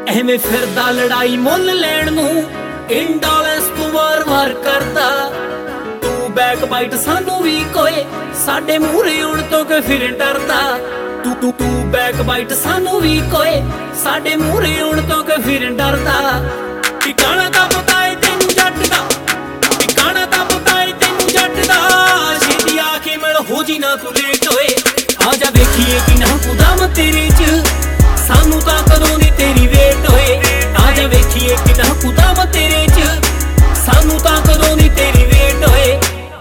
ਐਵੇਂ ਫਿਰਦਾ ਲੜਾਈ ਮੁੱਲ ਲੈਣ ਨੂੰ, ਇੰਡੋਲੈਂਸ ਤੂੰ ਵਾਰ-ਵਾਰ ਕਰਦਾ। ਤੂੰ ਬੈਕ ਬਾਈਟ ਸਾਨੂੰ ਵੀ ਕੋਏ, ਸਾਡੇ ਮੂਹਰੇ ਆਉਣ ਤੋਂ ਕਿ ਫਿਰ ਡਰਦਾ। ਤੂੰ ਬੈਕ ਬਾਈਟ ਸਾਨੂੰ ਵੀ ਕੋਏ, ਸਾਡੇ ਮੂਹਰੇ ਆਉਣ ਤੋਂ ਕਿ ਫਿਰ ਡਰਦਾ। ਟਿਕਾਣਾ ਤਾਂ ਪਤਾ ਏ ਤੈਨੂੰ ਜੱਟ ਦਾ, ਟਿਕਾਣਾ ਤਾਂ ਪਤਾ ਏ ਤੈਨੂੰ ਜੱਟ ਦਾ। ਛੇਤੀ ਆ ਕੇ ਮਿਲ ਹੋ ਜੀ ਨਾ ਤੂੰ ਲੇਟ ਹੋਏ, ਆ ਜਾ ਵੇਖੀਏ ਕਿ ਨਾ ਕੁਦਮ ਤੇਰੇ ਚ, ਸਾਨੂੰ ਤਾਂ ਕਦੋਂ ਦੀ ਤੇਰੀ ਵੇਟ ਹੋਏ। ਆ ਜਾ ਵੇਖੀਏ ਕਿ ਨਾ ਕੁਦਮ ਤੇਰੇ ਚ, ਸਾਨੂੰ ਤਾਂ ਕਦੋਂ ਦੀ ਤੇਰੀ ਵੇਟ ਹੋਏ।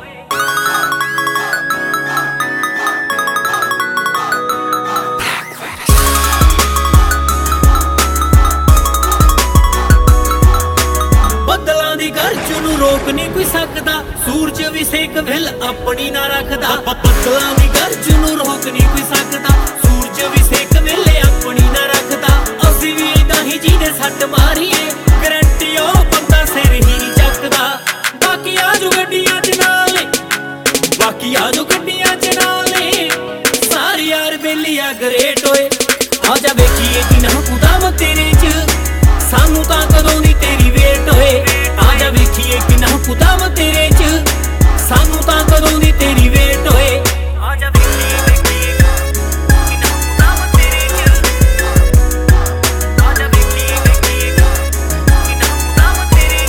ਬੱਦਲਾਂ ਦੀ ਗਰਜ ਨੂੰ ਰੋਕ ਨਹੀਂ ਕੋਈ ਸਕਦਾ, ਸੂਰਜ ਵੀ ਸੇਕ ਵਿਲ ਆਪਣੀ ਨਾ ਰੱਖਦਾ। ਬੱਦਲਾਂ ਦੀ ਗਰਜ ਨੂੰ ਰੋਕ ਨਹੀਂ ਕੋਈ ਸਕਦਾ, ਸੂਰਜ ਵੀ ਸੇਕ ਵਿਲ ਆਪਣੀ ਨਾ ਰੱਖਦਾ। ਅਸੀਂ ਵੀ ਏਦਾਂ ਹੀ ਜਿਹਦੇ ਸੱਟ ਮਾਰੀਏ, ਗਰੰਟੀ ਉਹ ਬੰਦਾ ਸਿਰ ਹੀ ਨਹੀਂ ਚੱਕਦਾ। ਬਾਕੀ ਆਜੋ ਗੱਡੀਆਂ ਚ ਨਾਲੇ, ਬਾਕੀ ਆਜੋ ਗੱਡੀਆਂ ਚ ਨਾਲੇ, ਸਾਰੇ ਯਾਰ ਬੇਲੀ ਆ ਗਰੇਟ ਹੋਏ। ਆ ਜਾ ਵੇਖੀਏ ਕਿ ਨਾ ਕੁਦਮ ਤੇਰੇ ਚ, ਸਾਨੂੰ ਤਾਂ ਕਦੋਂ ਦੀ ਤੇਰੀ ਵੇਟ ਹੋਏ। ਆ ਜਾ ਵੇਖੀਏ ਕਿ ਨਾ ਕੁਦਮ ਤੇਰੇ ਚ, ਸਾਨੂੰ ਤਾਂ ਕਦੋਂ ਦੀ ਤੇਰੀ ਵੇਟ ਹੋਏ। ਆ ਜਾ ਵੇਖੀਏ ਕਿ ਨਾ ਕੁਦਮ ਤੇਰੇ ਚ, ਆ ਜਾ ਵੇਖੀਏ ਕਿ ਨਾ ਕੁਦਮ ਤੇਰੇ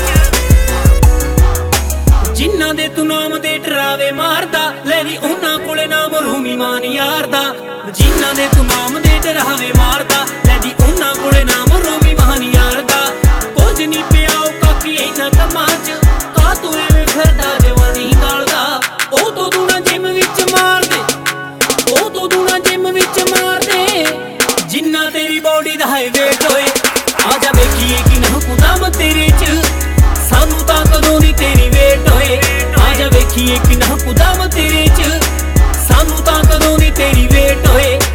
ਚ। ਜਿਨ੍ਹਾਂ ਦੇ ਤੂੰ ਨਾਮ ਦੇ ਡਰਾਵੇ ਮਾਰਦਾ, ਲੈ ਨੀ ਉਹਨਾਂ ਕੋਲੇ ਨਾਮ ਰੂਮੀ ਮਾਨ ਯਾਰ ਦਾ। ਜਿਨ੍ਹਾਂ ਦੇ ਤੂੰ ਨਾਮ ਦੇ ਡਰਾਵੇ ਮਾਰਦਾ, ਲੈ ਨੀ ਉਹਨਾਂ ਕੋਲੇ ਨਾਮ ਰੂਮੀ ਮਾਨ ਯਾਰ ਦਾ। ਕੁਝ ਨੀ ਪਿਆ ਉਹ ਕਾਕੀ ਇਹਨਾਂ ਕੰਮਾਂ ਚ, ਕਾ ਤੂੰ ਐਵੇਂ ਫਿਰਦਾ ਜਵਾਨੀ ਗਾਲਦਾ। ਉਹ ਤੋਂ ਦੂਣਾ ਜਿਮ ਵਿੱਚ ਮਾਰਦੇ, ਉਹ ਤੋਂ ਦੂਣਾ ਜਿਮ ਵਿੱਚ ਮਾਰਦੇ, ਜਿੰਨਾ ਤੇਰੀ ਬੋਡੀ ਦਾ ਹੈ ਵੇਟ ਹੋਏ। ਆ ਜਾ ਵੇਖੀਏ ਕਿ ਨਾ ਕੁਦਮ ਤੇਰੇ ਚ, ਸਾਨੂੰ ਤਾਂ ਕਦੋਂ ਦੀ ਤੇਰੀ ਵੇਟ ਹੋਏ। ਆ ਜਾ ਵੇਖੀਏ ਕਿ ਨਾ ਕੁਦਮ ਤੇਰੇ ਚ, ਸਾਨੂੰ ਤਾਂ ਕਦੋਂ ਦੀ ਤੇਰੀ ਵੇਟ ਹੋਏ।